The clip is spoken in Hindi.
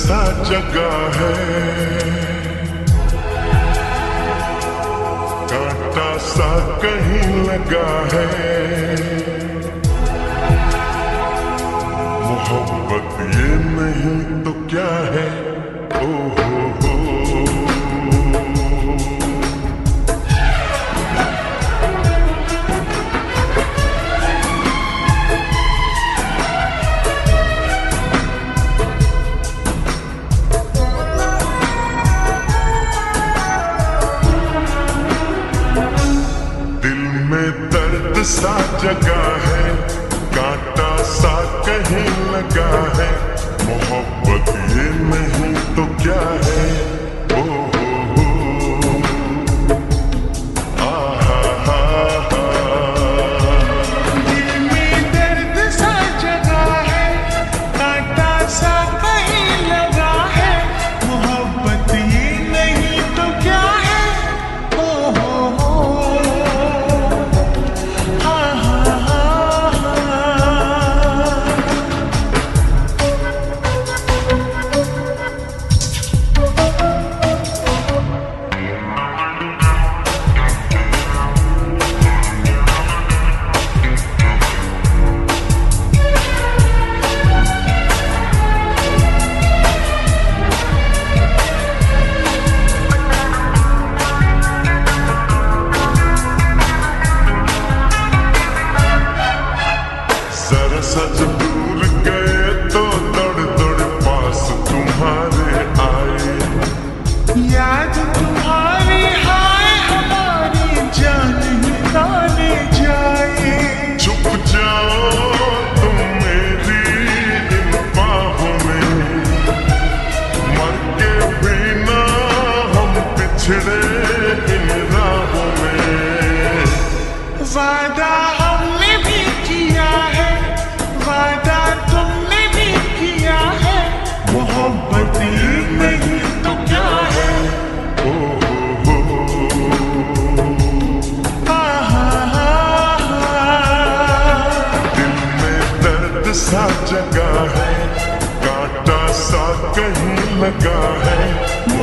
सा जगा है, कांटा सा कहीं लगा है। मोहब्बत ये नहीं तो क्या है? ओ हो दर्द सा जगा है, कांटा सा कहीं लगा है। मोहब्बत ये नहीं तो क्या है? ओ हो आहा हा हा। दिल में दर्द सा जगा है, कांटा सा कहीं लगा है। मोहब्बत ये नहीं तो क्या है? ओ हो सच दूर गए तो दौड़ दौड़ पास तुम्हारे आए। याद तुम्हारी हाय हमारी जान निकाले जाए। छुप जाओ तुम मेरी इन बाहों में, मर के भी ना हम पिछड़े इन राहों में। वादा हमने भी किया है, वादा तुमने भी किया है। मोहब्बत ये नहीं तो क्या है? ओ दिल में दर्द सा जगा है, कांटा सा कहीं लगा है।